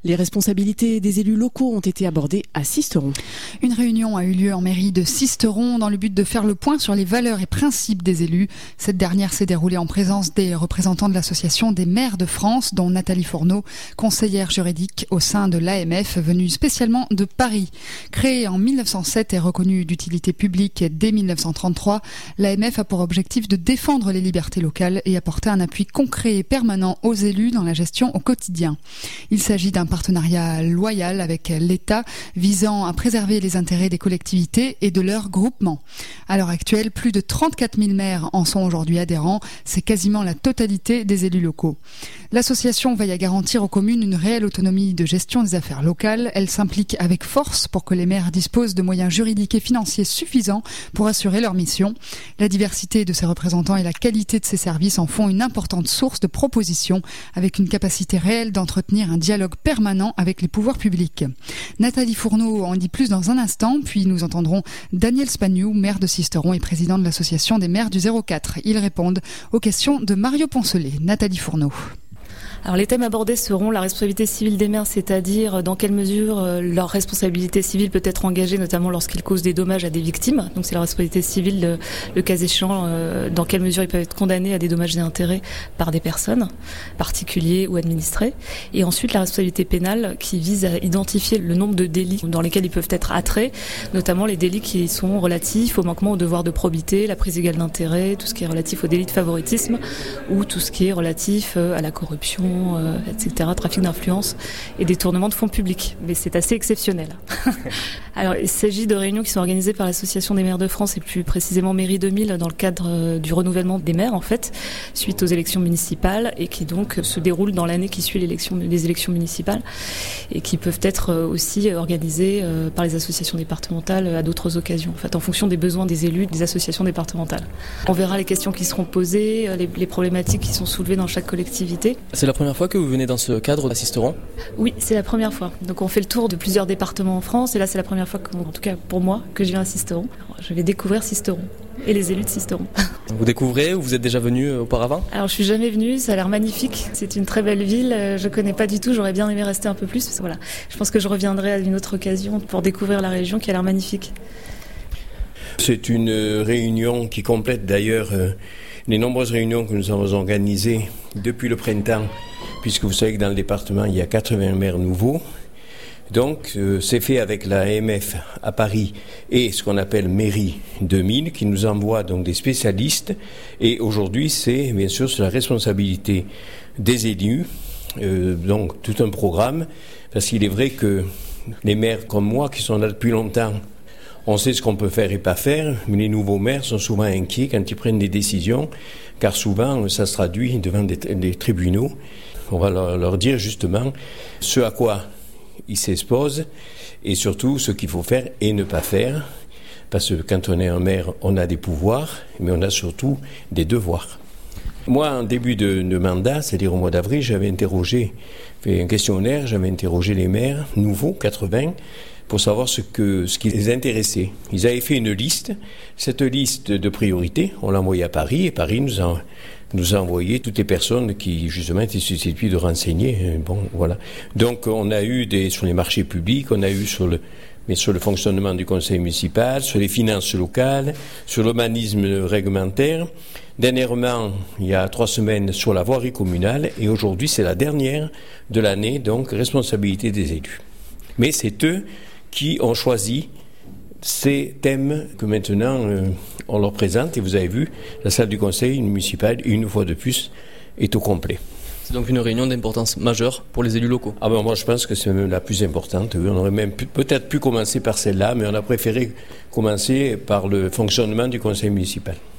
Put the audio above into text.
Les responsabilités des élus locaux ont été abordées à Sisteron. Une réunion a eu lieu en mairie de Sisteron dans le but de faire le point sur les valeurs et principes des élus. Cette dernière s'est déroulée en présence des représentants de l'Association des maires de France, dont Nathalie Fourneau, conseillère juridique au sein de l'AMF, venue spécialement de Paris. Créée en 1907 et reconnue d'utilité publique dès 1933, l'AMF a pour objectif de défendre les libertés locales et apporter un appui concret et permanent aux élus dans la gestion au quotidien. Il s'agit d'un partenariat loyal avec l'État visant à préserver les intérêts des collectivités et de leurs groupements. À l'heure actuelle, plus de 34 000 maires en sont aujourd'hui adhérents. C'est quasiment la totalité des élus locaux. L'association veille à garantir aux communes une réelle autonomie de gestion des affaires locales. Elle s'implique avec force pour que les maires disposent de moyens juridiques et financiers suffisants pour assurer leur mission. La diversité de ses représentants et la qualité de ses services en font une importante source de propositions, avec une capacité réelle d'entretenir un dialogue permanent avec les pouvoirs publics. Nathalie Fourneau en dit plus dans un instant, puis nous entendrons Daniel Spagnou, maire de Sisteron et président de l'association des maires du 04. Ils répondent aux questions de Mario Poncelet. Nathalie Fourneau. Alors les thèmes abordés seront la responsabilité civile des maires, c'est-à-dire dans quelle mesure leur responsabilité civile peut être engagée, notamment lorsqu'ils causent des dommages à des victimes. Donc c'est la responsabilité civile, le cas échéant, dans quelle mesure ils peuvent être condamnés à des dommages et intérêts par des personnes, particuliers ou administrés. Et ensuite la responsabilité pénale qui vise à identifier le nombre de délits dans lesquels ils peuvent être attraits, notamment les délits qui sont relatifs au manquement au devoir de probité, la prise égale d'intérêt, tout ce qui est relatif au délit de favoritisme ou tout ce qui est relatif à la corruption, etc., trafic d'influence et détournement de fonds publics. Mais c'est assez exceptionnel. Alors, il s'agit de réunions qui sont organisées par l'Association des maires de France et plus précisément Mairie 2000 dans le cadre du renouvellement des maires, en fait, suite aux élections municipales et qui donc se déroulent dans l'année qui suit les élections municipales et qui peuvent être aussi organisées par les associations départementales à d'autres occasions, en fait, en fonction des besoins des élus des associations départementales. On verra les questions qui seront posées, les problématiques qui sont soulevées dans chaque collectivité. C'est la première fois que vous venez dans ce cadre à Sisteron ? Oui, c'est la première fois. Donc on fait le tour de plusieurs départements en France et là c'est la première fois, en tout cas pour moi, que je viens à Sisteron. Alors, je vais découvrir Sisteron et les élus de Sisteron. Vous découvrez ou vous êtes déjà venu auparavant ? Alors je suis jamais venue, ça a l'air magnifique. C'est une très belle ville, je connais pas du tout, j'aurais bien aimé rester un peu plus. Voilà. Je pense que je reviendrai à une autre occasion pour découvrir la région qui a l'air magnifique. C'est une réunion qui complète d'ailleurs les nombreuses réunions que nous avons organisées depuis le printemps, puisque vous savez que dans le département, il y a 80 maires nouveaux. Donc, c'est fait avec la AMF à Paris et ce qu'on appelle Mairie 2000, qui nous envoie donc des spécialistes. Et aujourd'hui, c'est bien sûr sur la responsabilité des élus, donc tout un programme, parce qu'il est vrai que les maires comme moi, qui sont là depuis longtemps, on sait ce qu'on peut faire et pas faire, mais les nouveaux maires sont souvent inquiets quand ils prennent des décisions, car souvent ça se traduit devant des tribunaux. On va leur dire justement ce à quoi ils s'exposent et surtout ce qu'il faut faire et ne pas faire. Parce que quand on est un maire, on a des pouvoirs, mais on a surtout des devoirs. Moi, en début de mandat, c'est-à-dire au mois d'avril, j'avais fait un questionnaire, j'avais interrogé les maires nouveaux, 80, pour savoir ce qui les intéressait. Ils avaient fait une liste. Cette liste de priorités, on l'a envoyée à Paris, et Paris nous a envoyé toutes les personnes qui, justement, étaient susceptibles de renseigner. Bon, voilà. Donc, on a eu sur les marchés publics, on a eu sur le fonctionnement du conseil municipal, sur les finances locales, sur l'humanisme réglementaire. Dernièrement, il y a 3 semaines, sur la voirie communale, et aujourd'hui, c'est la dernière de l'année, donc, responsabilité des élus. Mais c'est eux qui ont choisi ces thèmes que maintenant on leur présente. Et vous avez vu, la salle du conseil municipal, une fois de plus, est au complet. C'est donc une réunion d'importance majeure pour les élus locaux. Ah ben moi je pense que c'est même la plus importante. On aurait même peut-être pu commencer par celle-là, mais on a préféré commencer par le fonctionnement du conseil municipal.